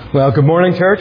Well, good morning, church.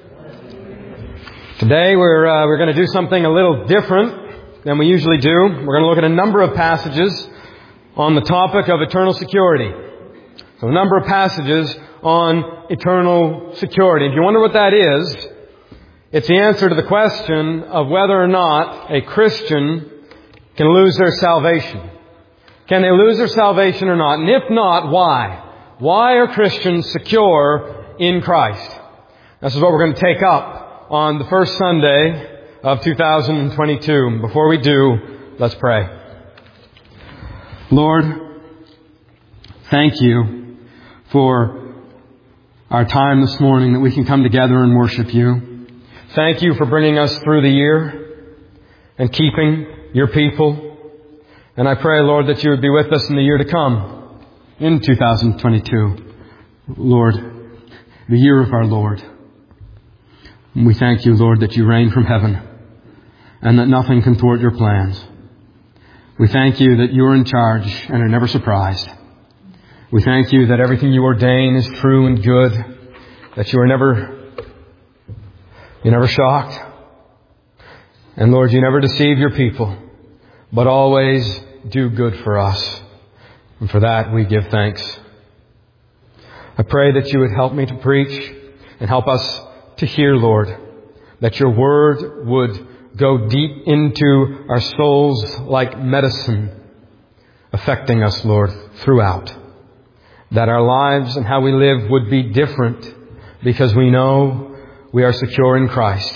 Today we're going to do something a little different than we usually do. We're going to look at a number of passages on the topic of eternal security. So a number of passages on eternal security. If you wonder what that is, it's the answer to the question of whether or not a Christian can lose their salvation. Can they lose their salvation or not? And if not, why? Why are Christians secure in Christ? This is what we're going to take up on the first Sunday of 2022. Before we do, let's pray. Lord, thank you for our time this morning that we can come together and worship you. Thank you for bringing us through the year and keeping your people. And I pray, Lord, that you would be with us in the year to come, in 2022. Lord, the year of our Lord. And we thank you, Lord, that you reign from heaven and that nothing can thwart your plans. We thank you that you're in charge and are never surprised. We thank you that everything you ordain is true and good, that you're never shocked. And Lord, you never deceive your people, but always do good for us. And for that we give thanks. I pray that you would help me to preach and help us to hear, Lord, that your word would go deep into our souls like medicine, affecting us, Lord, throughout. That our lives and how we live would be different because we know we are secure in Christ.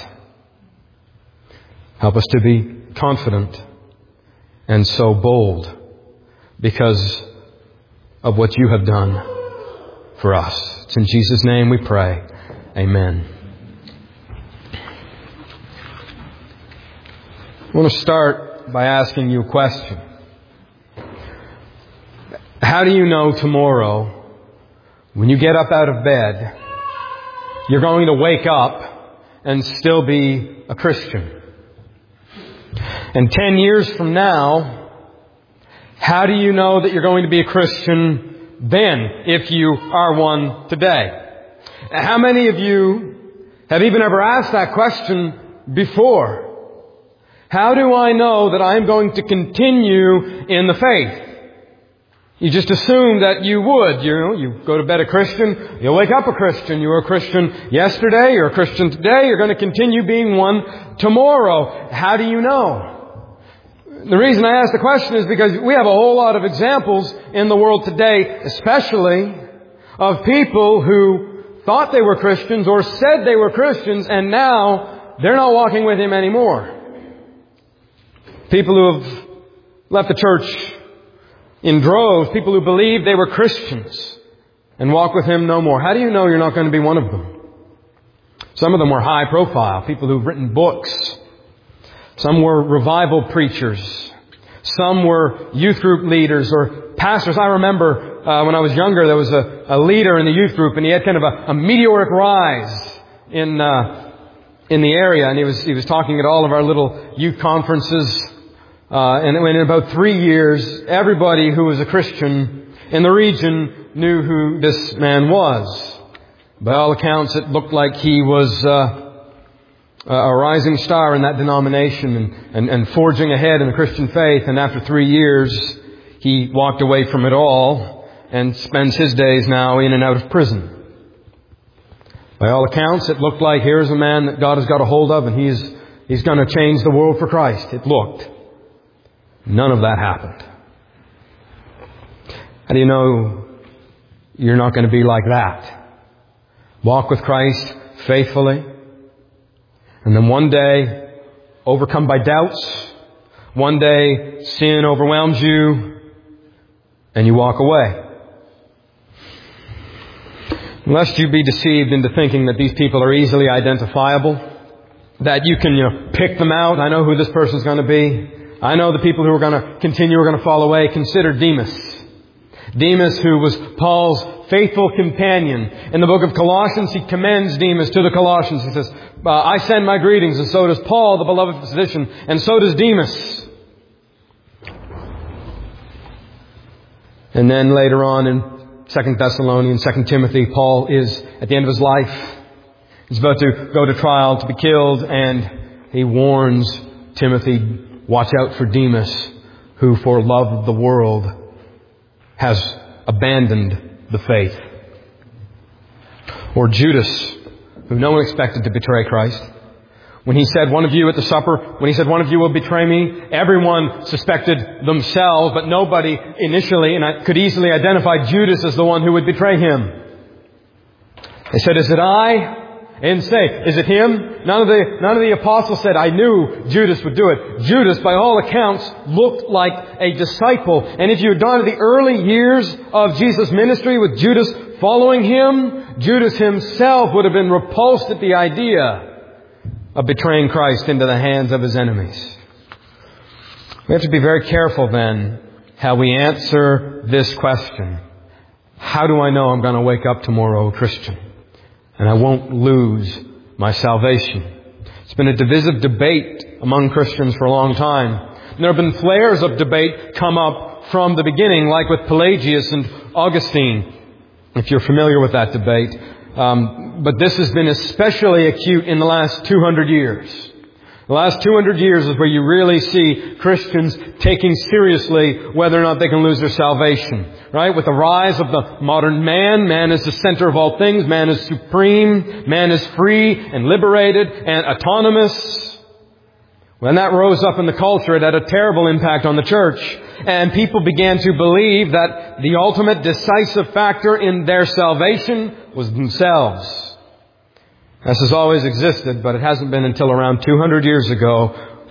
Help us to be confident and so bold because of what you have done for us. It's in Jesus' name we pray. Amen. I want to start by asking you a question. How do you know tomorrow, when you get up out of bed, you're going to wake up and still be a Christian? And 10 years from now, how do you know that you're going to be a Christian then, if you are one today? How many of you have even ever asked that question before? How do I know that I'm going to continue in the faith? You just assume that you would. You go to bed a Christian, you'll wake up a Christian. You were a Christian yesterday, you're a Christian today, you're going to continue being one tomorrow. How do you know? The reason I ask the question is because we have a whole lot of examples in the world today, especially of people who thought they were Christians or said they were Christians, and now they're not walking with Him anymore. People who have left the church in droves, people who believed they were Christians and walk with Him no more. How do you know you're not going to be one of them? Some of them were high profile, people who've written books. Some were revival preachers. Some were youth group leaders or pastors. I remember when I was younger, there was a leader in the youth group, and he had kind of a meteoric rise in the area, and he was talking at all of our little youth conferences. And in about 3 years, everybody who was a Christian in the region knew who this man was. By all accounts, it looked like he was a rising star in that denomination and forging ahead in the Christian faith. And after 3 years, he walked away from it all and spends his days now in and out of prison. By all accounts, it looked like here's a man that God has got a hold of and he's going to change the world for Christ. It looked. None of that happened. How do you know you're not going to be like that? Walk with Christ faithfully. And then one day, overcome by doubts, one day sin overwhelms you, and you walk away. Lest you be deceived into thinking that these people are easily identifiable, that you can pick them out. I know who this person's going to be. I know the people who are going to continue, are going to fall away. Consider Demas. Demas, who was Paul's faithful companion. In the book of Colossians, he commends Demas to the Colossians. He says, I send my greetings, and so does Paul, the beloved physician, and so does Demas. And then later on in 2 Thessalonians, 2 Timothy, Paul is at the end of his life. He's about to go to trial to be killed, and he warns Timothy, watch out for Demas, who for love of the world has abandoned the faith. Or Judas, who no one expected to betray Christ. When he said, one of you at the supper, when he said, one of you will betray me, everyone suspected themselves, but nobody initially, and I could easily identify Judas as the one who would betray him. They said, is it I? They didn't say, is it him? None of the apostles said, I knew Judas would do it. Judas, by all accounts, looked like a disciple. And if you had gone to the early years of Jesus' ministry with Judas following him, Judas himself would have been repulsed at the idea of betraying Christ into the hands of his enemies. We have to be very careful then how we answer this question. How do I know I'm going to wake up tomorrow a Christian and I won't lose my salvation? It's been a divisive debate among Christians for a long time. And there have been flares of debate come up from the beginning, like with Pelagius and Augustine, if you're familiar with that debate. But this has been especially acute in the last 200 years. The last 200 years is where you really see Christians taking seriously whether or not they can lose their salvation. Right? With the rise of the modern man, man is the center of all things. Man is supreme. Man is free and liberated and autonomous. When that rose up in the culture, it had a terrible impact on the church. And people began to believe that the ultimate decisive factor in their salvation was themselves. This has always existed, but it hasn't been until around 200 years ago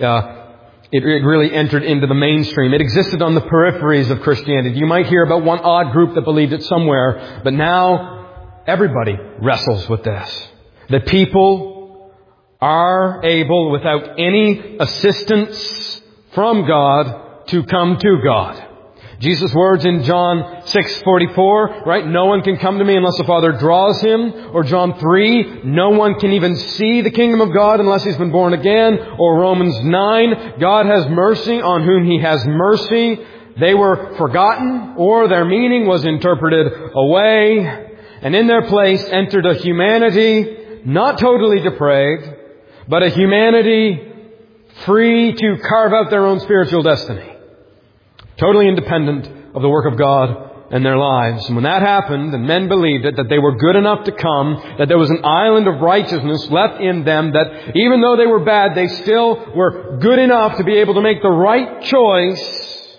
it really entered into the mainstream. It existed on the peripheries of Christianity. You might hear about one odd group that believed it somewhere, but now everybody wrestles with this. That people are able, without any assistance from God, to come to God. Jesus' words in John 6:44, right? No one can come to me unless the Father draws him. Or John 3, no one can even see the kingdom of God unless he's been born again. Or Romans 9, God has mercy on whom he has mercy. They were forgotten, or their meaning was interpreted away. And in their place entered a humanity not totally depraved, but a humanity free to carve out their own spiritual destiny. Totally independent of the work of God in their lives. And when that happened, and men believed it, that they were good enough to come, that there was an island of righteousness left in them, that even though they were bad, they still were good enough to be able to make the right choice.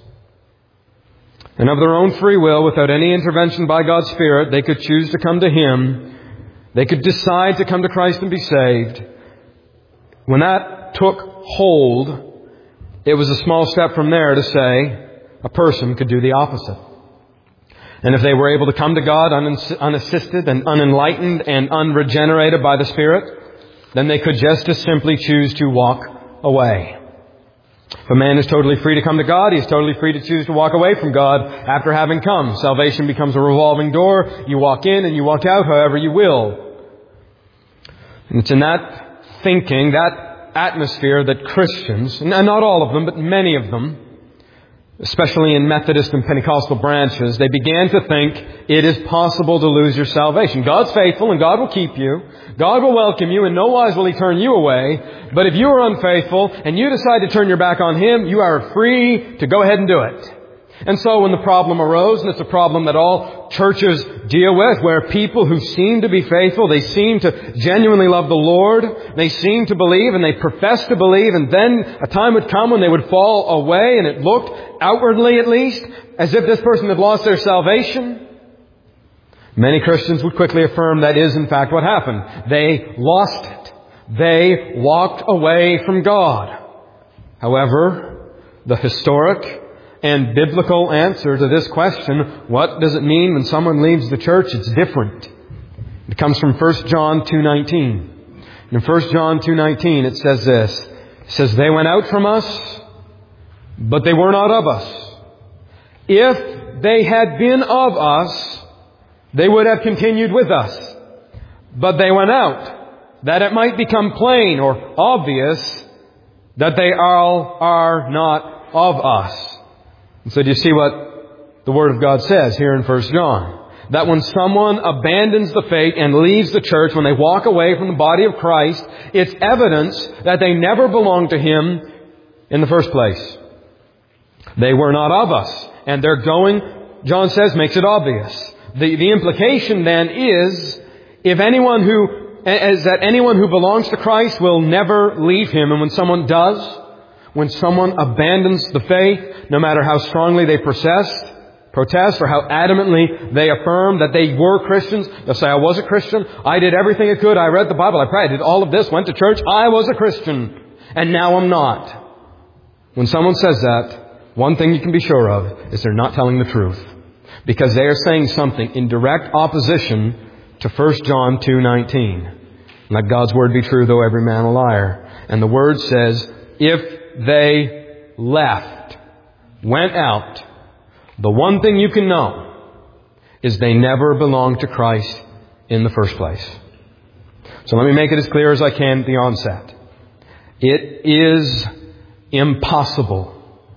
And of their own free will, without any intervention by God's Spirit, they could choose to come to Him. They could decide to come to Christ and be saved. When that took hold, it was a small step from there to say, a person could do the opposite. And if they were able to come to God unassisted and unenlightened and unregenerated by the Spirit, then they could just as simply choose to walk away. If a man is totally free to come to God, he is totally free to choose to walk away from God after having come. Salvation becomes a revolving door. You walk in and you walk out however you will. And it's in that thinking, that atmosphere that Christians, and not all of them, but many of them, especially in Methodist and Pentecostal branches, they began to think it is possible to lose your salvation. God's faithful and God will keep you. God will welcome you, and no wise will He turn you away. But if you are unfaithful and you decide to turn your back on Him, you are free to go ahead and do it. And so when the problem arose, and it's a problem that all churches deal with, where people who seem to be faithful, they seem to genuinely love the Lord, they seem to believe and they profess to believe, and then a time would come when they would fall away, and it looked, outwardly at least, as if this person had lost their salvation. Many Christians would quickly affirm that is in fact what happened. They lost it. They walked away from God. However, the historic and biblical answer to this question, what does it mean when someone leaves the church? It's different. It comes from 1 John 2:19. In 1 John 2:19 it says this. It says, they went out from us, but they were not of us. If they had been of us, they would have continued with us. But they went out, that it might become plain or obvious that they all are not of us. And so do you see what the Word of God says here in 1 John? that when someone abandons the faith and leaves the church, when they walk away from the body of Christ, it's evidence that they never belonged to Him in the first place. They were not of us. And their going, John says, makes it obvious. The implication then is that anyone who belongs to Christ will never leave Him. And when someone does, when someone abandons the faith, no matter how strongly they protest or how adamantly they affirm that they were Christians, they'll say, I was a Christian, I did everything I could, I read the Bible, I prayed, I did all of this, went to church, I was a Christian, and now I'm not. When someone says that, one thing you can be sure of is they're not telling the truth. Because they are saying something in direct opposition to 1 John 2:19. Let God's word be true, though every man a liar. And the word says, if they went out, the one thing you can know is they never belonged to Christ in the first place. So let me make it as clear as I can at the onset. It is impossible,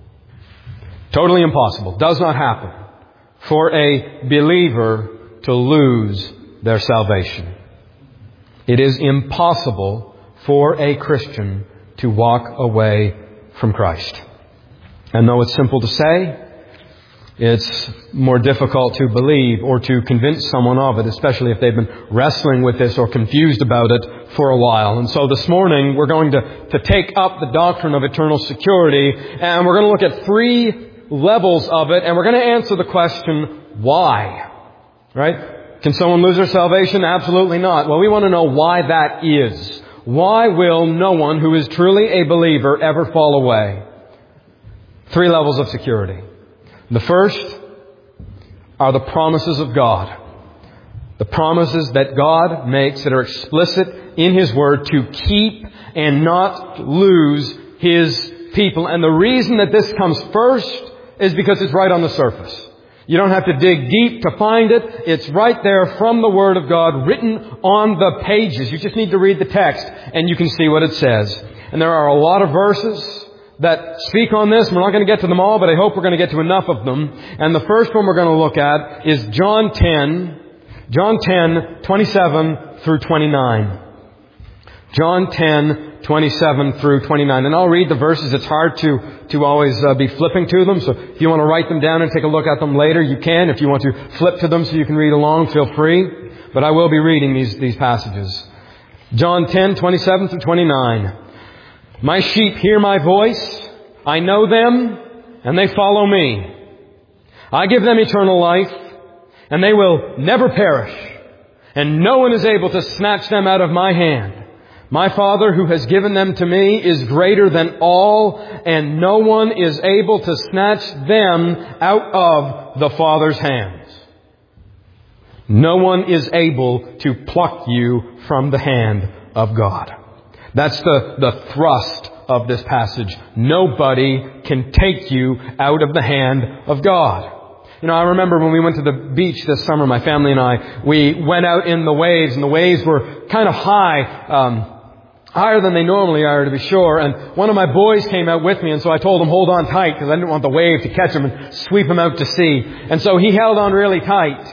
totally impossible, does not happen, for a believer to lose their salvation. It is impossible for a Christian to walk away from Christ. And though it's simple to say, it's more difficult to believe or to convince someone of it, especially if they've been wrestling with this or confused about it for a while. And so this morning we're going to take up the doctrine of eternal security, and we're going to look at 3 levels of it, and we're going to answer the question, why? Right? Can someone lose their salvation? Absolutely not. Well, we want to know why that is. Why will no one who is truly a believer ever fall away? 3 levels of security. The first are the promises of God. The promises that God makes that are explicit in His Word to keep and not lose His people. And the reason that this comes first is because it's right on the surface. You don't have to dig deep to find it. It's right there from the Word of God, written on the pages. You just need to read the text and you can see what it says. And there are a lot of verses that speak on this. We're not going to get to them all, but I hope we're going to get to enough of them. And the first one we're going to look at is John 10, 27 through 29. John 10, 27 through 29. And I'll read the verses. It's hard to always be flipping to them. So if you want to write them down and take a look at them later, you can. If you want to flip to them so you can read along, feel free. But I will be reading these passages. John 10, 27 through 29. My sheep hear my voice. I know them, and they follow me. I give them eternal life, and they will never perish, and no one is able to snatch them out of my hand. My Father who has given them to me is greater than all, and no one is able to snatch them out of the Father's hands. No one is able to pluck you from the hand of God. That's the thrust of this passage. Nobody can take you out of the hand of God. You know, I remember when we went to the beach this summer, my family and I, we went out in the waves, and the waves were kind of higher than they normally are, to be sure. And one of my boys came out with me, and so I told him, hold on tight, because I didn't want the wave to catch him and sweep him out to sea. And so he held on really tight.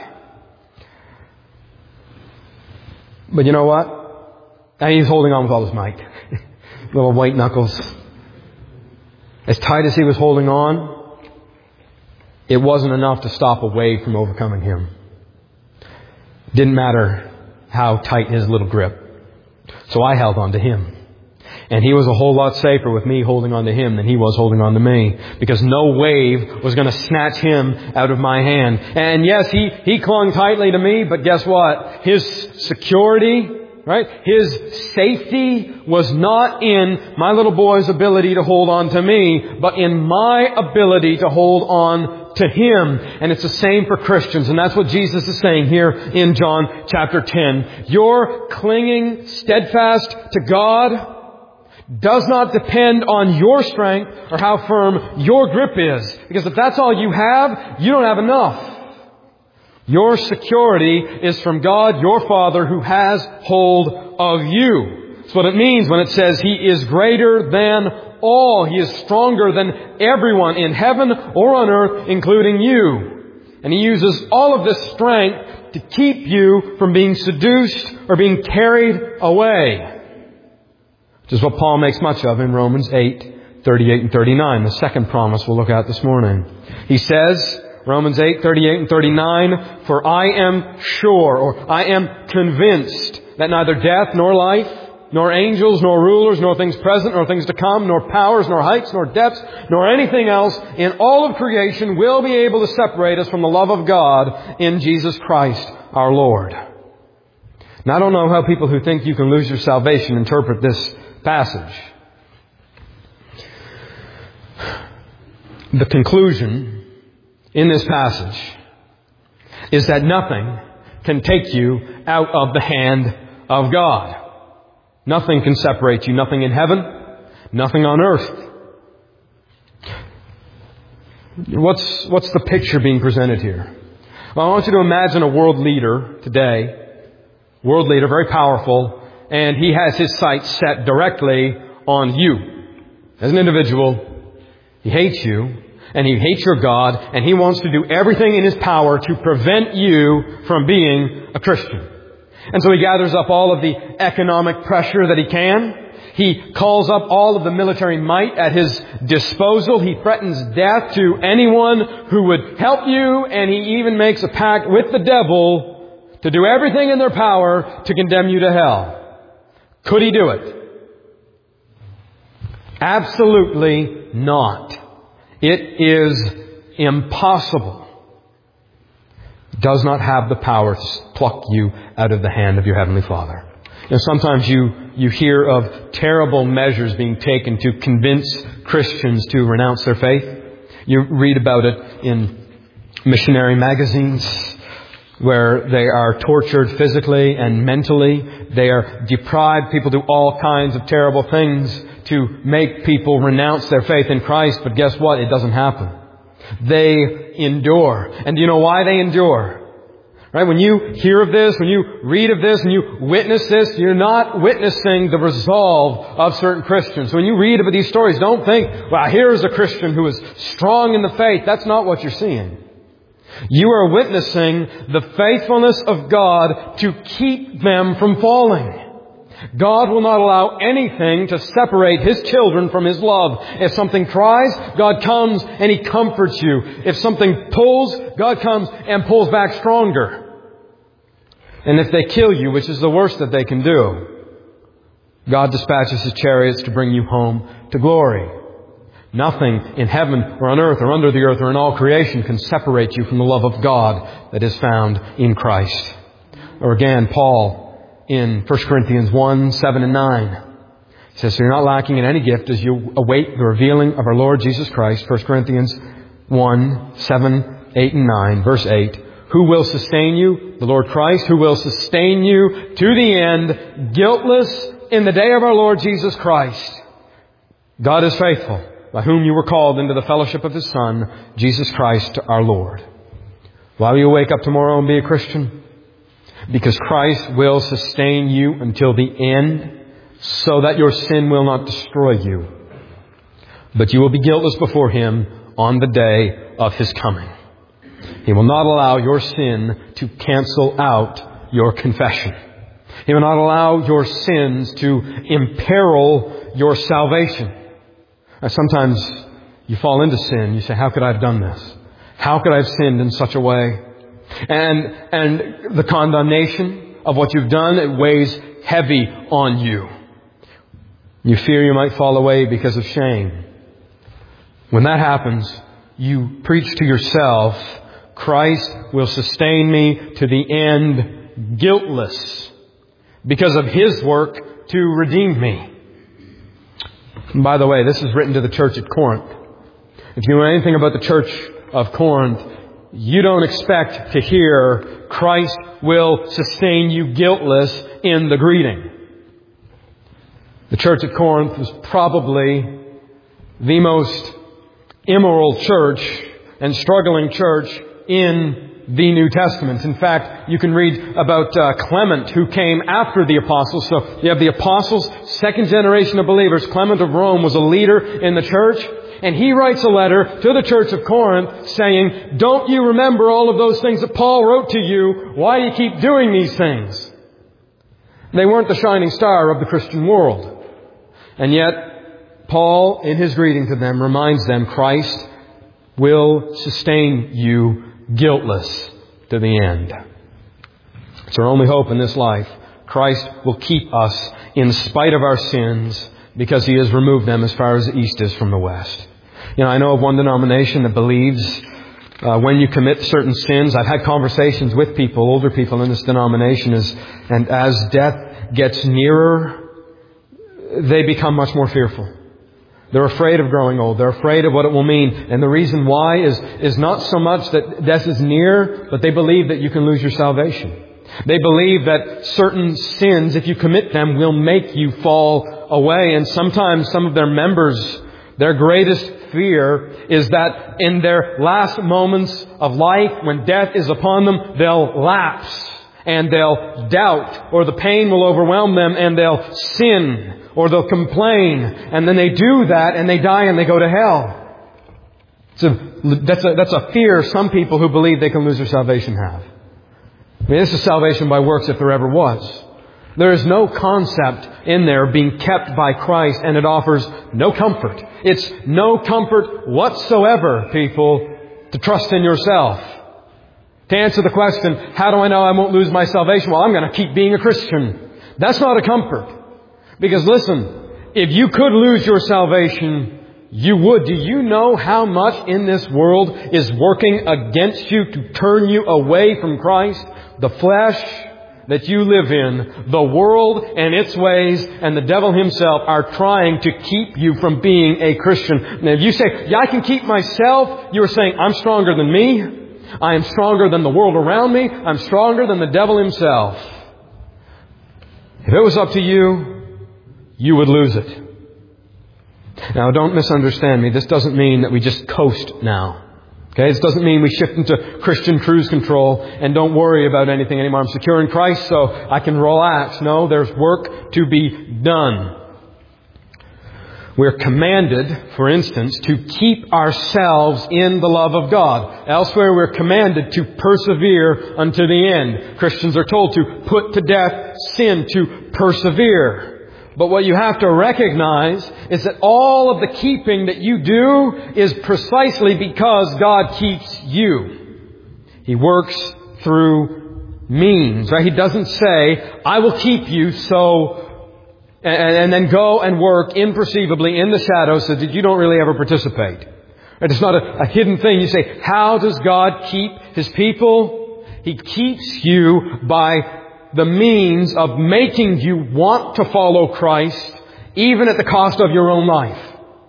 But you know what? And he's holding on with all his might. Little white knuckles. As tight as he was holding on, it wasn't enough to stop a wave from overcoming him. Didn't matter how tight his little grip. So I held on to him. And he was a whole lot safer with me holding on to him than he was holding on to me. Because no wave was going to snatch him out of my hand. And yes, he clung tightly to me, but guess what? His security, right? His safety was not in my little boy's ability to hold on to me, but in my ability to hold on to him. And it's the same for Christians. And that's what Jesus is saying here in John chapter 10. Your clinging steadfast to God does not depend on your strength or how firm your grip is. Because if that's all you have, you don't have enough. Your security is from God, your Father, who has hold of you. That's what it means when it says He is greater than all. He is stronger than everyone in heaven or on earth, including you. And He uses all of this strength to keep you from being seduced or being carried away. Which is what Paul makes much of in Romans 8:38 and 39, the second promise we'll look at this morning. He says, Romans 8:38 and 39, "For I am sure," or I am convinced, "that neither death nor life, nor angels, nor rulers, nor things present, nor things to come, nor powers, nor heights, nor depths, nor anything else in all of creation will be able to separate us from the love of God in Jesus Christ our Lord." Now, I don't know how people who think you can lose your salvation interpret this passage. The conclusion in this passage is that nothing can take you out of the hand of God. Nothing can separate you. Nothing in heaven, nothing on earth. What's the picture being presented here? Well, I want you to imagine a world leader today. World leader, very powerful, and he has his sights set directly on you. As an individual, he hates you, and he hates your God, and he wants to do everything in his power to prevent you from being a Christian. And so he gathers up all of the economic pressure that he can. He calls up all of the military might at his disposal. He threatens death to anyone who would help you, and he even makes a pact with the devil to do everything in their power to condemn you to hell. Could he do it? Absolutely not. It is impossible. He does not have the power to pluck you out of the hand of your Heavenly Father. Sometimes you hear of terrible measures being taken to convince Christians to renounce their faith. You read about it in missionary magazines, where they are tortured physically and mentally. They are deprived. People do all kinds of terrible things to make people renounce their faith in Christ. But guess what? It doesn't happen. They endure. And do you know why they endure? Right? When you hear of this, when you read of this, when you witness this, you're not witnessing the resolve of certain Christians. When you read about these stories, don't think, well, here's a Christian who is strong in the faith. That's not what you're seeing. You are witnessing the faithfulness of God to keep them from falling. God will not allow anything to separate His children from His love. If something tries, God comes and He comforts you. If something pulls, God comes and pulls back stronger. And if they kill you, which is the worst that they can do, God dispatches His chariots to bring you home to glory. Nothing in heaven or on earth or under the earth or in all creation can separate you from the love of God that is found in Christ. Or again, Paul in 1 Corinthians 1, 7 and 9. He says, "So you're not lacking in any gift as you await the revealing of our Lord Jesus Christ." 1 Corinthians 1, 7, 8 and 9. Verse 8. "Who will sustain you?" The Lord Christ. "Who will sustain you to the end, guiltless in the day of our Lord Jesus Christ." God is faithful, by whom you were called into the fellowship of His Son, Jesus Christ our Lord. Why will you wake up tomorrow and be a Christian? Because Christ will sustain you until the end, so that your sin will not destroy you. But you will be guiltless before Him on the day of His coming. He will not allow your sin to cancel out your confession. He will not allow your sins to imperil your salvation. Sometimes you fall into sin. You say, how could I have done this? How could I have sinned in such a way? And the condemnation of what you've done, it weighs heavy on you. You fear you might fall away because of shame. When that happens, you preach to yourself, Christ will sustain me to the end guiltless because of His work to redeem me. And by the way, this is written to the church at Corinth. If you know anything about the church of Corinth, you don't expect to hear Christ will sustain you guiltless in the greeting. The church at Corinth was probably the most immoral church and struggling church in the New Testament. In fact, you can read about Clement, who came after the apostles. So you have the apostles, second generation of believers. Clement of Rome was a leader in the church. And he writes a letter to the church of Corinth saying, don't you remember all of those things that Paul wrote to you? Why do you keep doing these things? They weren't the shining star of the Christian world. And yet, Paul, in his greeting to them, reminds them Christ will sustain you guiltless to the end. It's our only hope in this life. Christ will keep us in spite of our sins because He has removed them as far as the east is from the west. You know, I know of one denomination that believes when you commit certain sins, I've had conversations with people, older people in this denomination, and as death gets nearer, they become much more fearful. They're afraid of growing old. They're afraid of what it will mean. And the reason why is not so much that death is near, but they believe that you can lose your salvation. They believe that certain sins, if you commit them, will make you fall away. And sometimes some of their members, their greatest fear is that in their last moments of life, when death is upon them, they'll lapse and they'll doubt, or the pain will overwhelm them and they'll sin, or they'll complain. And then they do that and they die and they go to hell. So that's a fear some people who believe they can lose their salvation have. I mean, this is salvation by works if there ever was. There is no concept in there being kept by Christ, and it offers no comfort. It's no comfort whatsoever, people, to trust in yourself. To answer the question, how do I know I won't lose my salvation? Well, I'm going to keep being a Christian. That's not a comfort. Because listen, if you could lose your salvation, you would. Do you know how much in this world is working against you to turn you away from Christ? The flesh that you live in, the world and its ways, and the devil himself are trying to keep you from being a Christian. Now, if you say, yeah, I can keep myself, you are saying, I'm stronger than me. I am stronger than the world around me. I'm stronger than the devil himself. If it was up to you, you would lose it. Now, don't misunderstand me. This doesn't mean that we just coast now. Okay, this doesn't mean we shift into Christian cruise control and don't worry about anything anymore. I'm secure in Christ, so I can relax. No, there's work to be done. We're commanded, for instance, to keep ourselves in the love of God. Elsewhere, we're commanded to persevere unto the end. Christians are told to put to death sin, to persevere. But what you have to recognize is that all of the keeping that you do is precisely because God keeps you. He works through means, right? He doesn't say, I will keep you so, and then go and work imperceivably in the shadows so that you don't really ever participate. Right? It's not a hidden thing. You say, how does God keep His people? He keeps you by the means of making you want to follow Christ, even at the cost of your own life.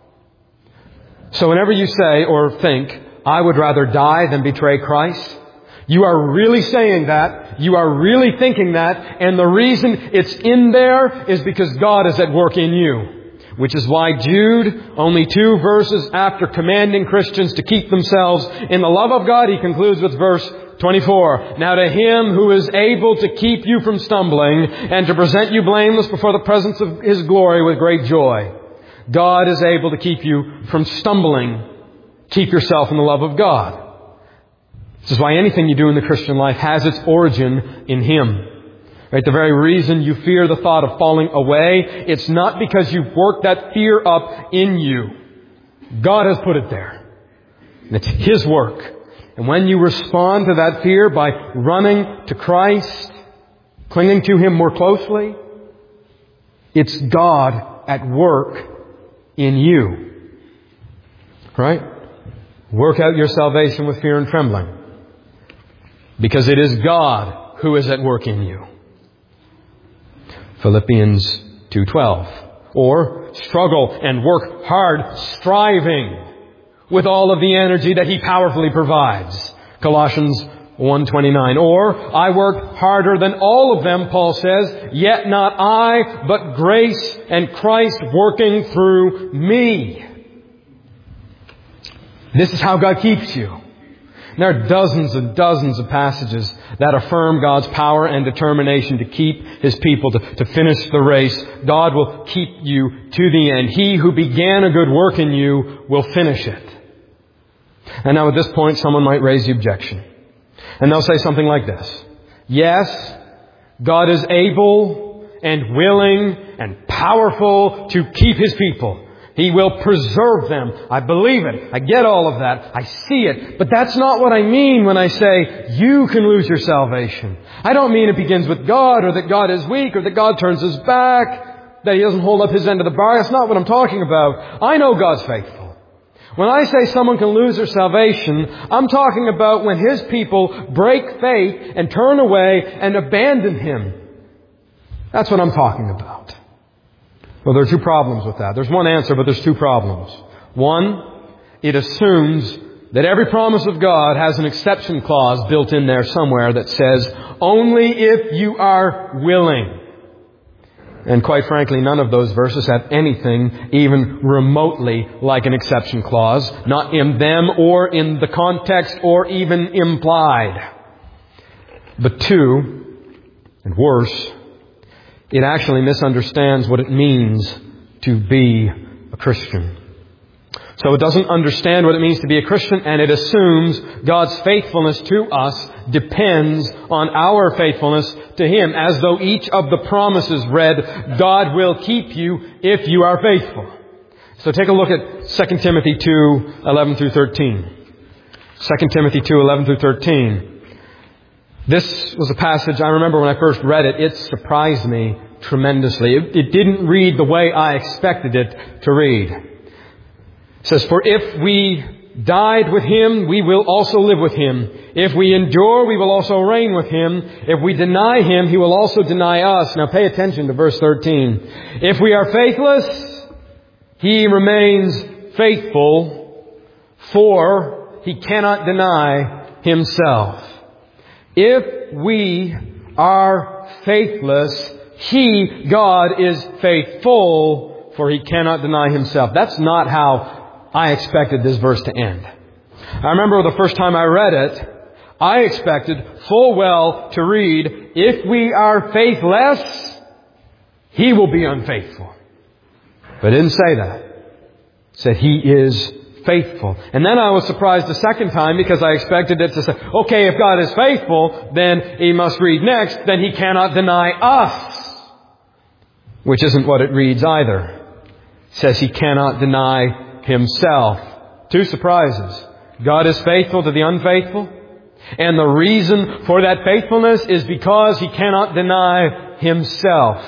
So whenever you say or think, I would rather die than betray Christ, you are really saying that, you are really thinking that, and the reason it's in there is because God is at work in you. Which is why Jude, only 2 verses after commanding Christians to keep themselves in the love of God, he concludes with verse 24. Now to Him who is able to keep you from stumbling and to present you blameless before the presence of His glory with great joy. God is able to keep you from stumbling. Keep yourself in the love of God. This is why anything you do in the Christian life has its origin in Him. Right? The very reason you fear the thought of falling away, it's not because you've worked that fear up in you. God has put it there. It's His work. And when you respond to that fear by running to Christ, clinging to Him more closely, it's God at work in you. Right? Work out your salvation with fear and trembling. Because it is God who is at work in you. Philippians 2:12. Or struggle and work hard, striving with all of the energy that He powerfully provides. Colossians 1:29. Or, I work harder than all of them, Paul says, yet not I, but grace and Christ working through me. This is how God keeps you. There are dozens and dozens of passages that affirm God's power and determination to keep His people, to finish the race. God will keep you to the end. He who began a good work in you will finish it. And now at this point, someone might raise the objection. And they'll say something like this. Yes, God is able and willing and powerful to keep His people. He will preserve them. I believe it. I get all of that. I see it. But that's not what I mean when I say you can lose your salvation. I don't mean it begins with God, or that God is weak, or that God turns His back, that He doesn't hold up His end of the bar. That's not what I'm talking about. I know God's faithful. When I say someone can lose their salvation, I'm talking about when His people break faith and turn away and abandon Him. That's what I'm talking about. Well, there are two problems with that. There's one answer, but there's two problems. One, it assumes that every promise of God has an exception clause built in there somewhere that says, only if you are willing. And quite frankly, none of those verses have anything even remotely like an exception clause, not in them or in the context or even implied. But two, and worse, it actually misunderstands what it means to be a Christian. So it doesn't understand what it means to be a Christian, and it assumes God's faithfulness to us depends on our faithfulness to Him, as though each of the promises read, God will keep you if you are faithful. So take a look at 2 Timothy 2:11 through 13. 2 Timothy 2:11 through 13. This was a passage, I remember when I first read it, it surprised me tremendously. It didn't read the way I expected it to read. It says, for if we died with Him, we will also live with Him. If we endure, we will also reign with Him. If we deny Him, He will also deny us. Now pay attention to verse 13. If we are faithless, He remains faithful, for He cannot deny Himself. If we are faithless, He, God, is faithful, for He cannot deny Himself. That's not how I expected this verse to end. I remember the first time I read it, I expected full well to read, if we are faithless, He will be unfaithful. But it didn't say that. It said He is faithful. And then I was surprised the second time because I expected it to say, okay, if God is faithful, then He must read next, then He cannot deny us. Which isn't what it reads either. It says He cannot deny Himself. Two surprises. God is faithful to the unfaithful. And the reason for that faithfulness is because He cannot deny Himself.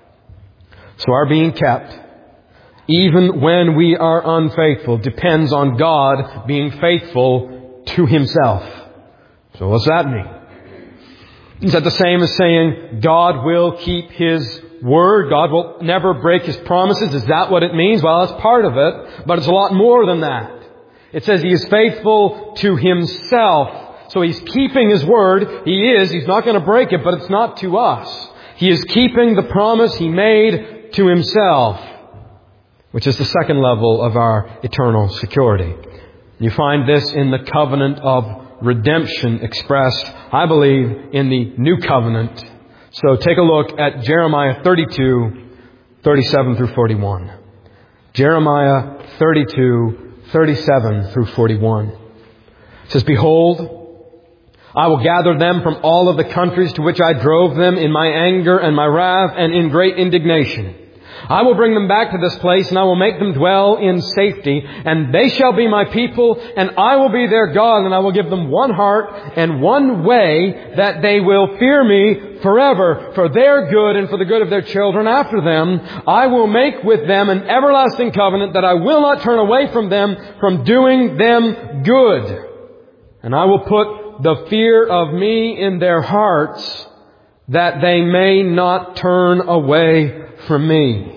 So our being kept, even when we are unfaithful, depends on God being faithful to Himself. So what's that mean? Is that the same as saying God will keep His word? God will never break His promises? Is that what it means? Well, that's part of it, but it's a lot more than that. It says He is faithful to Himself. So He's keeping His word. He's not going to break it, but it's not to us. He is keeping the promise He made to Himself, which is the second level of our eternal security. You find this in the covenant of redemption expressed, I believe, in the new covenant. So take a look at Jeremiah 32, 37 through 41. Jeremiah 32, 37 through 41. It says, behold, I will gather them from all of the countries to which I drove them in my anger and my wrath and in great indignation. I will bring them back to this place, and I will make them dwell in safety, and they shall be my people, and I will be their God, and I will give them one heart and one way, that they will fear me forever, for their good and for the good of their children after them. I will make with them an everlasting covenant, that I will not turn away from them from doing them good. And I will put the fear of me in their hearts, that they may not turn away from me.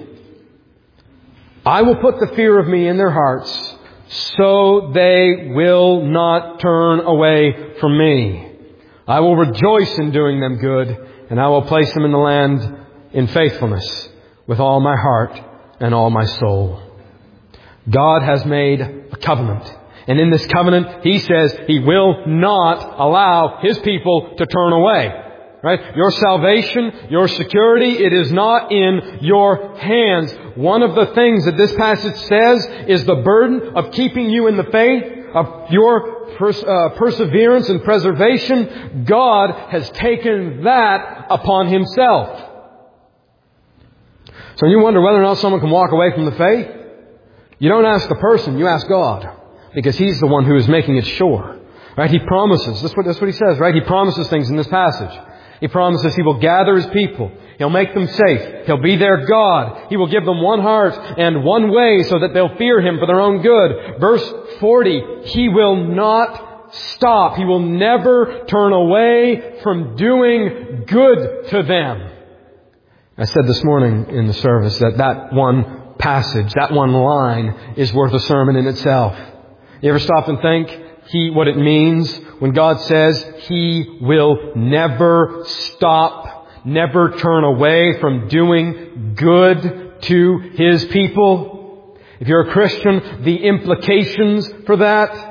I will put the fear of me in their hearts, so they will not turn away from me. I will rejoice in doing them good, and I will place them in the land in faithfulness with all my heart and all my soul. God has made a covenant. And in this covenant, He says He will not allow His people to turn away. Right? Your salvation, your security, it is not in your hands. One of the things that this passage says is the burden of keeping you in the faith, of your perseverance and preservation. God has taken that upon Himself. So when you wonder whether or not someone can walk away from the faith, you don't ask the person, you ask God. Because He's the one who is making it sure. Right? He promises. That's what He says, right? He promises things in this passage. He promises He will gather His people. He'll make them safe. He'll be their God. He will give them one heart and one way so that they'll fear Him for their own good. Verse 40, He will not stop. He will never turn away from doing good to them. I said this morning in the service that one passage, that one line is worth a sermon in itself. You ever stop and think what it means when God says He will never stop, never turn away from doing good to His people? If you're a Christian, the implications for that,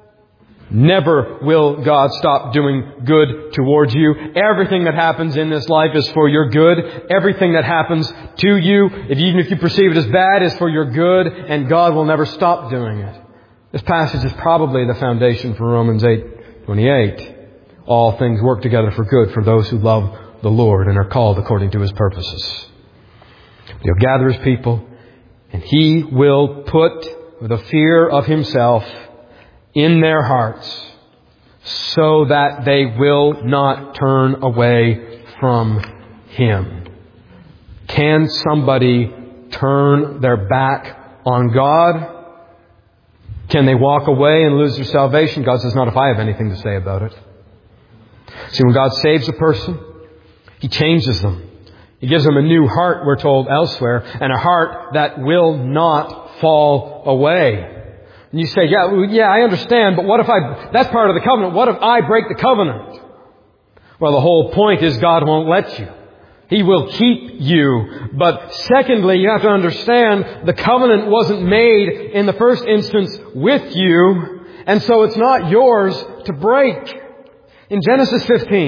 never will God stop doing good towards you. Everything that happens in this life is for your good. Everything that happens to you, even if you perceive it as bad, is for your good, and God will never stop doing it. This passage is probably the foundation for Romans 8:28. All things work together for good for those who love the Lord and are called according to His purposes. He'll gather His people, and He will put the fear of Himself in their hearts so that they will not turn away from Him. Can somebody turn their back on God? Can they walk away and lose their salvation? God says, not if I have anything to say about it. See, when God saves a person, He changes them. He gives them a new heart, we're told elsewhere, and a heart that will not fall away. And you say, yeah, I understand, but what if that's part of the covenant. What if I break the covenant? Well, the whole point is God won't let you. He will keep you. But secondly, you have to understand the covenant wasn't made in the first instance with you, and so it's not yours to break. In Genesis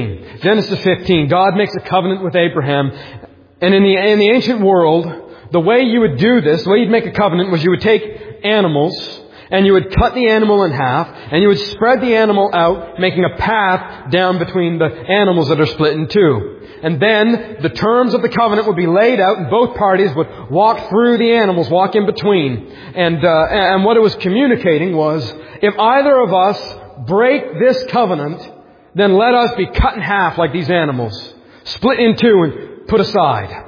15, God makes a covenant with Abraham. And in the ancient world, the way you would do this, the way you'd make a covenant was you would take animals, and you would cut the animal in half, and you would spread the animal out, making a path down between the animals that are split in two. And then the terms of the covenant would be laid out, and both parties would walk through the animals, walk in between. And what it was communicating was, if either of us break this covenant, then let us be cut in half like these animals, split in two and put aside.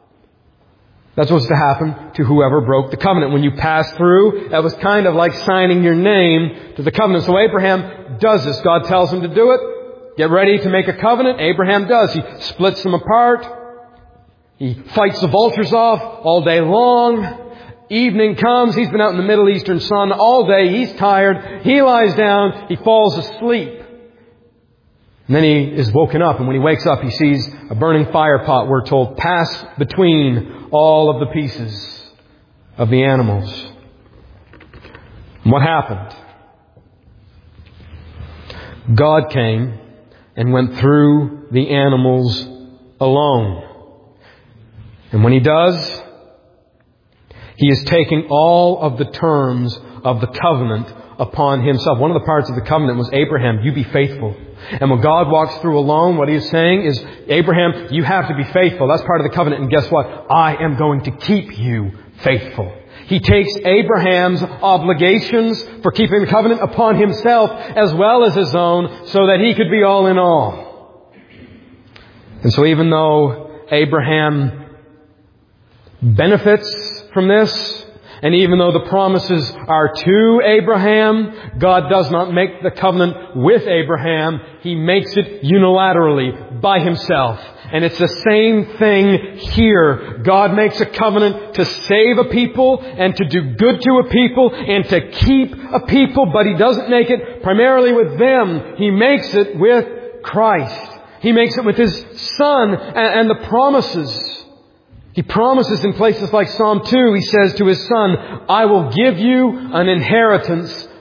That's what's to happen to whoever broke the covenant. When you pass through, that was kind of like signing your name to the covenant. So Abraham does this. God tells him to do it. Get ready to make a covenant. Abraham does. He splits them apart. He fights the vultures off all day long. Evening comes. He's been out in the Middle Eastern sun all day. He's tired. He lies down. He falls asleep. And then he is woken up, and when he wakes up, he sees a burning fire pot, we're told, pass between all of the pieces of the animals. And what happened? God came and went through the animals alone. And when He does, He is taking all of the terms of the covenant upon Himself. One of the parts of the covenant was, Abraham, you be faithful. And when God walks through alone, what He is saying is, Abraham, you have to be faithful. That's part of the covenant. And guess what? I am going to keep you faithful. He takes Abraham's obligations for keeping the covenant upon Himself as well as His own, so that he could be all in all. And so even though Abraham benefits from this, and even though the promises are to Abraham, God does not make the covenant with Abraham. He makes it unilaterally by Himself. And it's the same thing here. God makes a covenant to save a people and to do good to a people and to keep a people, but He doesn't make it primarily with them. He makes it with Christ. He makes it with His Son and the promises. He promises in places like Psalm 2, He says to His Son, I will give you an inheritance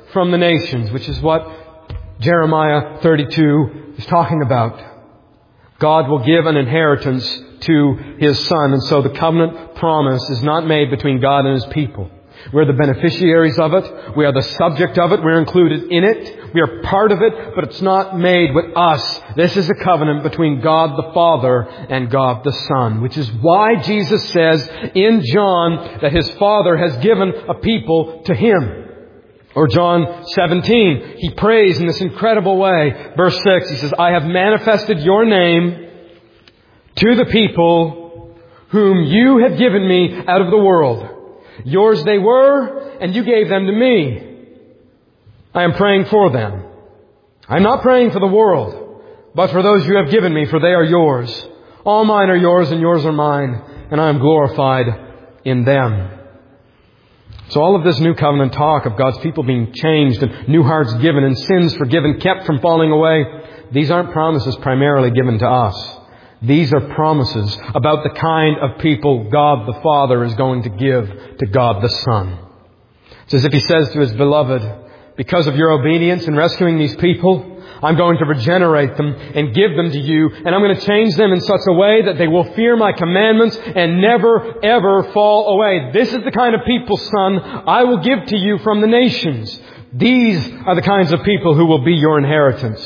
from the nations, which is what Jeremiah 32 is talking about. God will give an inheritance to His Son, and so the covenant promise is not made between God and His people. We're the beneficiaries of it. We are the subject of it. We're included in it. We are part of it, but it's not made with us. This is a covenant between God the Father and God the Son, which is why Jesus says in John that His Father has given a people to Him. Or John 17, He prays in this incredible way. Verse 6, He says, I have manifested your name to the people whom you have given me out of the world. Yours they were, and you gave them to me. I am praying for them. I am not praying for the world, but for those you have given me, for they are yours. All mine are yours, and yours are mine, and I am glorified in them. So all of this new covenant talk of God's people being changed and new hearts given and sins forgiven, kept from falling away, these aren't promises primarily given to us. These are promises about the kind of people God the Father is going to give to God the Son. It's as if He says to His beloved, because of your obedience in rescuing these people, I'm going to regenerate them and give them to you, and I'm going to change them in such a way that they will fear my commandments and never, ever fall away. This is the kind of people, son, I will give to you from the nations. These are the kinds of people who will be your inheritance.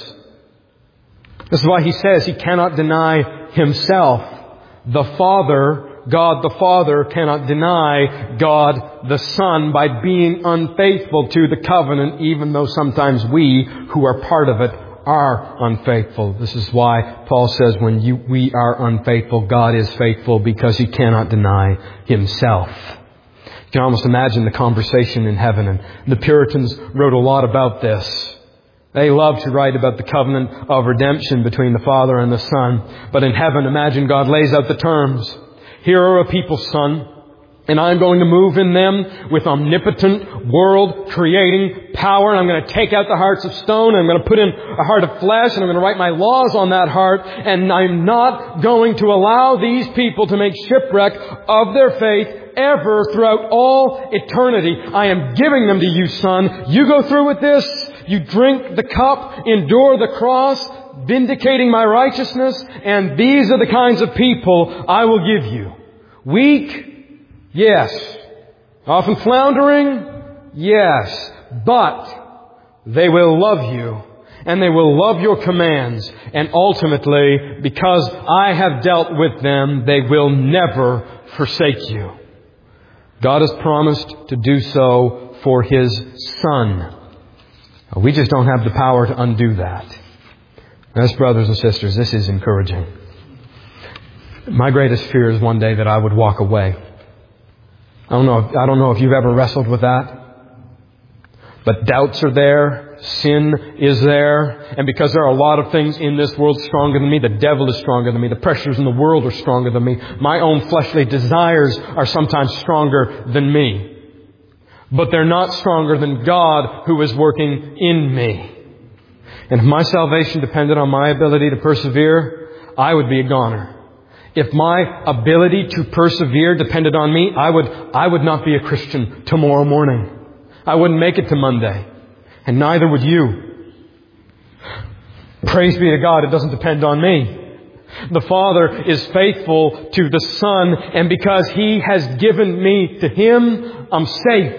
This is why He says He cannot deny Himself. The Father, God the Father, cannot deny God the Son by being unfaithful to the covenant, even though sometimes we, who are part of it, are unfaithful. This is why Paul says when we are unfaithful, God is faithful because He cannot deny Himself. You can almost imagine the conversation in heaven, and the Puritans wrote a lot about this. They love to write about the covenant of redemption between the Father and the Son. But in heaven, imagine God lays out the terms. Here are a people, son, and I'm going to move in them with omnipotent, world-creating power. And I'm going to take out the hearts of stone, and I'm going to put in a heart of flesh, and I'm going to write my laws on that heart. And I'm not going to allow these people to make shipwreck of their faith ever throughout all eternity. I am giving them to you, son. You go through with this. You drink the cup, endure the cross, vindicating my righteousness, and these are the kinds of people I will give you. Weak? Yes. Often floundering? Yes. But they will love you, and they will love your commands, and ultimately, because I have dealt with them, they will never forsake you. God has promised to do so for His Son. We just don't have the power to undo that. Yes, brothers and sisters, this is encouraging. My greatest fear is one day that I would walk away. I don't know if you've ever wrestled with that. But doubts are there. Sin is there. And because there are a lot of things in this world stronger than me, the devil is stronger than me, the pressures in the world are stronger than me, my own fleshly desires are sometimes stronger than me. But they're not stronger than God who is working in me. And if my salvation depended on my ability to persevere, I would be a goner. If my ability to persevere depended on me, I would not be a Christian tomorrow morning. I wouldn't make it to Monday. And neither would you. Praise be to God, it doesn't depend on me. The Father is faithful to the Son, and because He has given me to Him, I'm safe.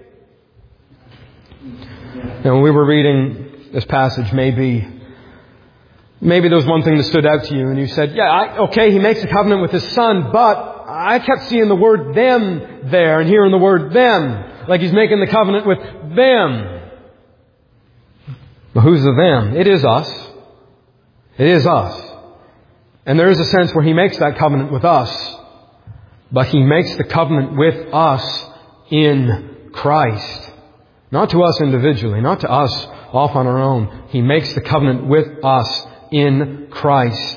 Now, when we were reading this passage, maybe there was one thing that stood out to you, and you said, He makes a covenant with His Son, but I kept seeing the word them there and hearing the word them, like He's making the covenant with them. Well, who's the them? It is us. It is us. And there is a sense where He makes that covenant with us, but He makes the covenant with us in Christ. Not to us individually, not to us off on our own. He makes the covenant with us in Christ.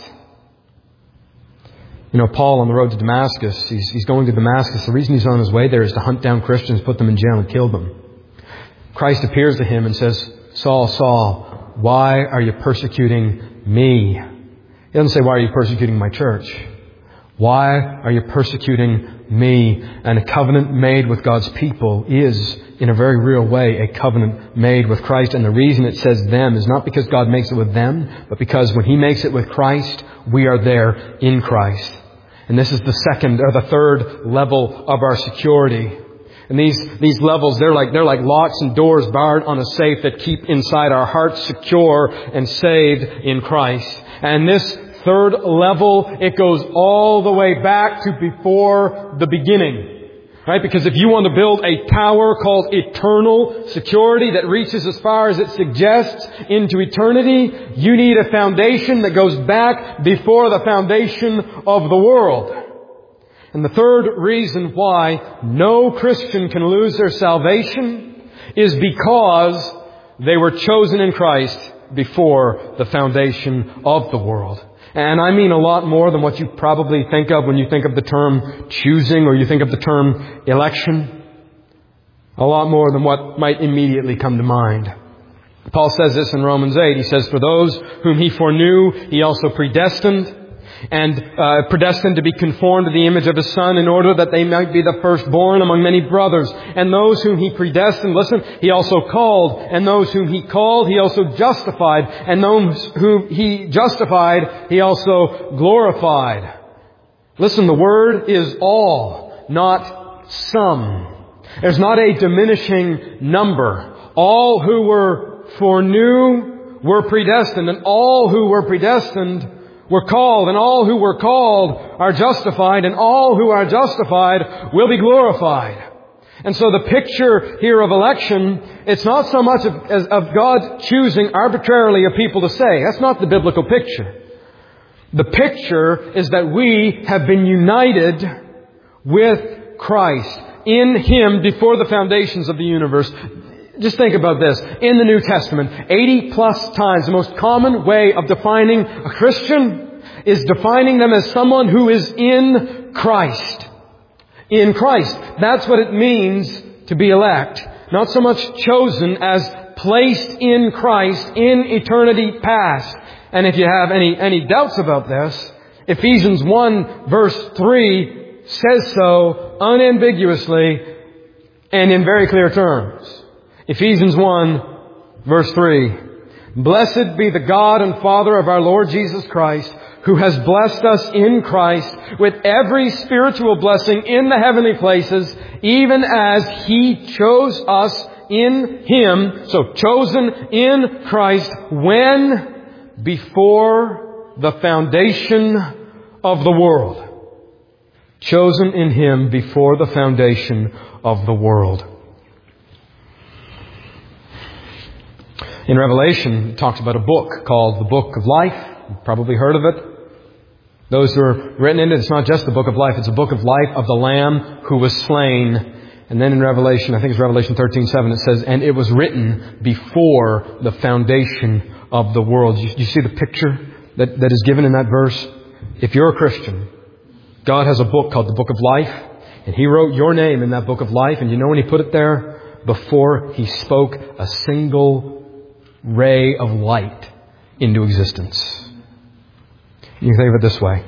You know, Paul on the road to Damascus, he's going to Damascus. The reason he's on his way there is to hunt down Christians, put them in jail and kill them. Christ appears to him and says, Saul, Saul, why are you persecuting me? He doesn't say, why are you persecuting my church? Why are you persecuting me? And a covenant made with God's people is, in a very real way, a covenant made with Christ. And the reason it says them is not because God makes it with them, but because when He makes it with Christ, we are there in Christ. And this is the second or the third level of our security. And these levels, they're like locks and doors barred on a safe that keep inside our hearts secure and saved in Christ. And this third level, it goes all the way back to before the beginning. Right? Because if you want to build a tower called eternal security that reaches as far as it suggests into eternity, you need a foundation that goes back before the foundation of the world. And the third reason why no Christian can lose their salvation is because they were chosen in Christ before the foundation of the world. And I mean a lot more than what you probably think of when you think of the term choosing or you think of the term election. A lot more than what might immediately come to mind. Paul says this in Romans 8. He says, "For those whom He foreknew, He also predestined, and predestined to be conformed to the image of His Son, in order that they might be the firstborn among many brothers. And those whom He predestined," listen, "He also called. And those whom He called, He also justified. And those whom He justified, He also glorified." Listen, the word is all, not some. There's not a diminishing number. All who were foreknew were predestined, and all who were predestined were called, and all who were called are justified, and all who are justified will be glorified. And so the picture here of election, it's not so much of God choosing arbitrarily a people to say. That's not the biblical picture. The picture is that we have been united with Christ in Him before the foundations of the universe. Just think about this. In the New Testament, 80 plus times, the most common way of defining a Christian is defining them as someone who is in Christ. In Christ. That's what it means to be elect. Not so much chosen as placed in Christ in eternity past. And if you have any doubts about this, Ephesians 1 verse 3 says so unambiguously and in very clear terms. Ephesians 1, verse 3. "Blessed be the God and Father of our Lord Jesus Christ, who has blessed us in Christ with every spiritual blessing in the heavenly places, even as He chose us in Him," so chosen in Christ, "when? Before the foundation of the world." Chosen in Him before the foundation of the world. In Revelation, it talks about a book called the Book of Life. You've probably heard of it. Those who are written in it, it's not just the Book of Life, it's a book of life of the Lamb who was slain. And then in Revelation, I think it's Revelation 13:7, it says, "And it was written before the foundation of the world." You see the picture that is given in that verse? If you're a Christian, God has a book called the Book of Life, and He wrote your name in that Book of Life. And you know when He put it there? Before He spoke a single ray of light into existence. You can think of it this way.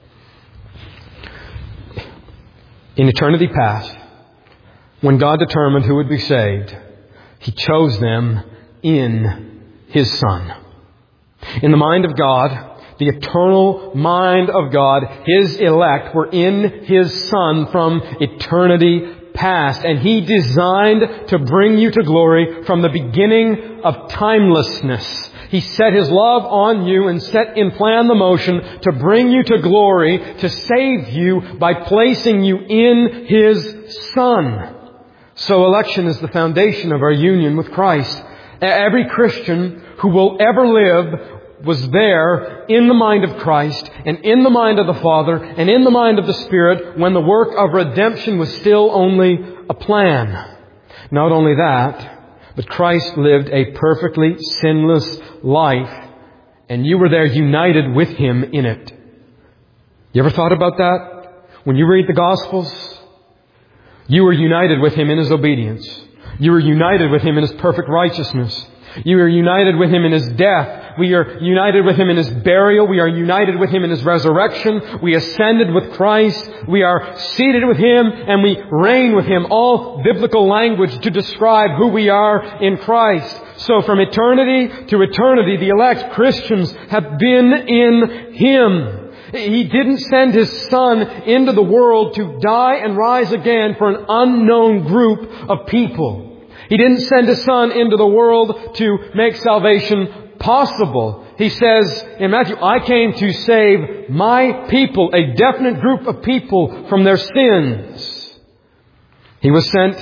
In eternity past, when God determined who would be saved, He chose them in His Son. In the mind of God, the eternal mind of God, His elect were in His Son from eternity past. And He designed to bring you to glory from the beginning of timelessness. He set His love on you and set in plan the motion to bring you to glory, to save you by placing you in His Son. So election is the foundation of our union with Christ. Every Christian who will ever live was there in the mind of Christ and in the mind of the Father and in the mind of the Spirit when the work of redemption was still only a plan. Not only that, but Christ lived a perfectly sinless life, and you were there united with Him in it. You ever thought about that? When you read the Gospels, you were united with Him in His obedience. You were united with Him in His perfect righteousness. You were united with Him in His death We are united with Him in His burial. We are united with Him in His resurrection. We ascended with Christ. We are seated with Him and we reign with Him. All biblical language to describe who we are in Christ. So from eternity to eternity, the elect Christians have been in Him. He didn't send His Son into the world to die and rise again for an unknown group of people. He didn't send His Son into the world to make salvation possible. He says in Matthew, I came to save my people, a definite group of people, from their sins. He was sent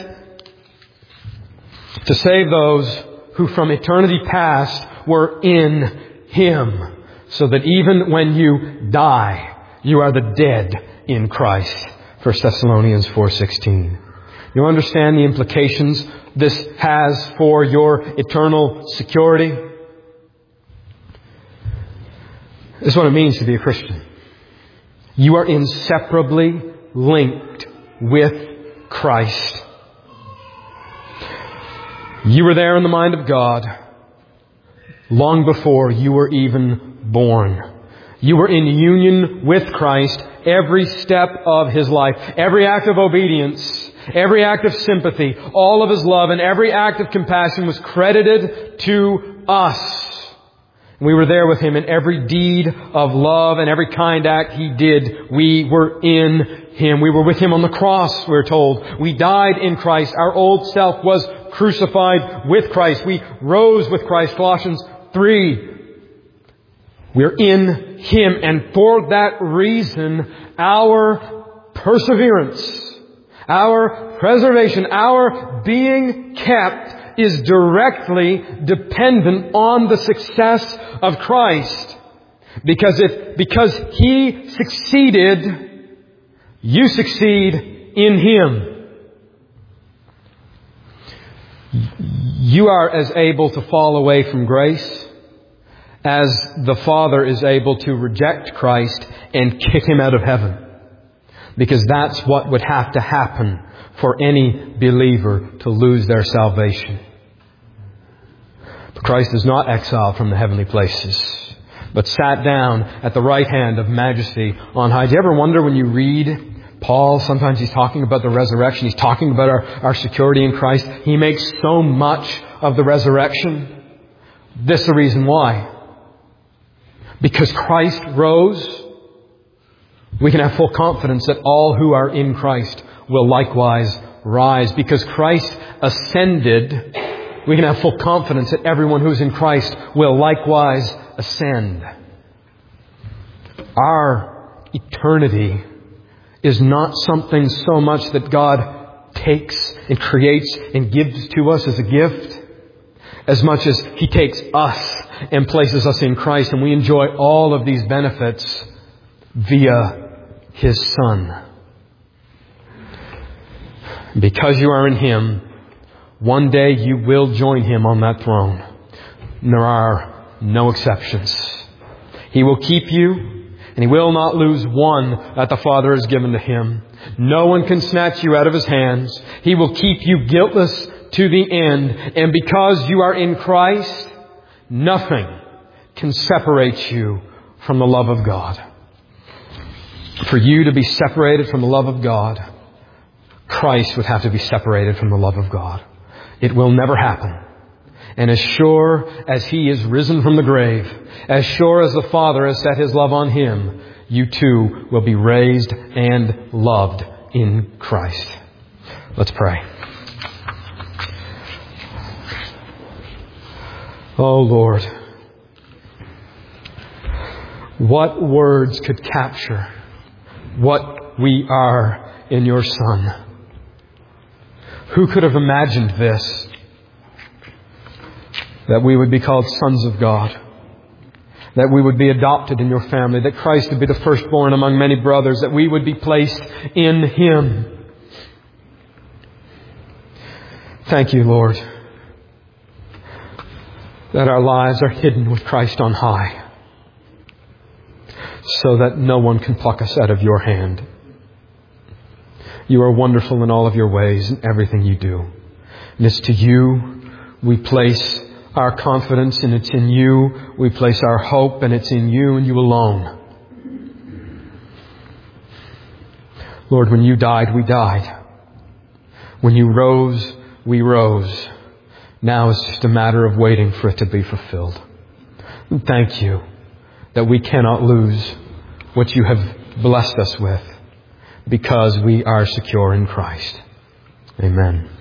to save those who from eternity past were in Him. So that even when you die, you are the dead in Christ. 1 Thessalonians 4:16. You understand the implications this has for your eternal security? This is what it means to be a Christian. You are inseparably linked with Christ. You were there in the mind of God long before you were even born. You were in union with Christ every step of His life. Every act of obedience, every act of sympathy, all of His love, and every act of compassion was credited to us. We were there with Him in every deed of love and every kind act He did. We were in Him. We were with Him on the cross, we're told. We died in Christ. Our old self was crucified with Christ. We rose with Christ. Colossians 3. We're in Him, and for that reason, our perseverance, our preservation, our being kept is directly dependent on the success of Christ. Because He succeeded, you succeed in Him. You are as able to fall away from grace as the Father is able to reject Christ and kick Him out of heaven. Because that's what would have to happen for any believer to lose their salvation. But Christ is not exiled from the heavenly places, but sat down at the right hand of majesty on high. Do you ever wonder when you read Paul, sometimes he's talking about the resurrection, he's talking about our security in Christ. He makes so much of the resurrection. This is the reason why. Because Christ rose, we can have full confidence that all who are in Christ will likewise rise. Because Christ ascended, we can have full confidence that everyone who's in Christ will likewise ascend. Our eternity is not something so much that God takes and creates and gives to us as a gift, as much as He takes us and places us in Christ, and we enjoy all of these benefits via His Son. Because you are in Him, one day you will join Him on that throne. And there are no exceptions. He will keep you, and He will not lose one that the Father has given to Him. No one can snatch you out of His hands. He will keep you guiltless to the end. And because you are in Christ, nothing can separate you from the love of God. For you to be separated from the love of God, Christ would have to be separated from the love of God. It will never happen. And as sure as He is risen from the grave, as sure as the Father has set His love on Him, you too will be raised and loved in Christ. Let's pray. Oh Lord, what words could capture what we are in Your Son? Who could have imagined this? That we would be called sons of God. That we would be adopted in Your family. That Christ would be the firstborn among many brothers. That we would be placed in Him. Thank You, Lord, that our lives are hidden with Christ on high, so that no one can pluck us out of Your hand. You are wonderful in all of Your ways and everything You do. And it's to You we place our confidence, and it's in You. We place our hope, and it's in You and You alone. Lord, when You died, we died. When You rose, we rose. Now it's just a matter of waiting for it to be fulfilled. And thank You that we cannot lose what You have blessed us with, because we are secure in Christ. Amen.